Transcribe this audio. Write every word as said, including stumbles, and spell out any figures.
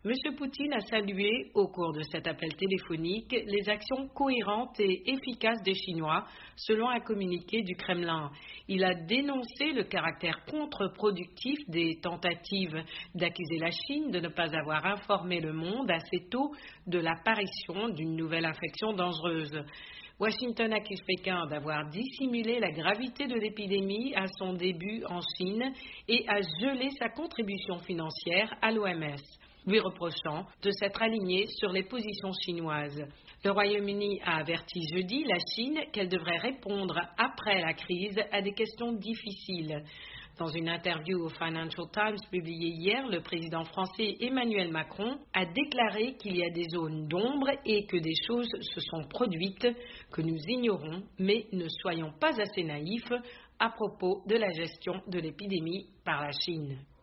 M. Poutine a salué, au cours de cet appel téléphonique, les actions cohérentes et efficaces des Chinois, selon un communiqué du Kremlin. Il a dénoncé le caractère contre-productif des tentatives d'accuser la Chine de ne pas avoir informé le monde assez tôt de l'apparition d'une nouvelle infection dangereuse. Washington accuse Pékin d'avoir dissimulé la gravité de l'épidémie à son début en Chine et a gelé sa contribution financière à l'O M S, lui reprochant de s'être aligné sur les positions chinoises. Le Royaume-Uni a averti jeudi la Chine qu'elle devrait répondre après la crise à des questions difficiles. Dans une interview au Financial Times publiée hier, le président français Emmanuel Macron a déclaré qu'il y a des zones d'ombre et que des choses se sont produites que nous ignorons, mais ne soyons pas assez naïfs à propos de la gestion de l'épidémie par la Chine.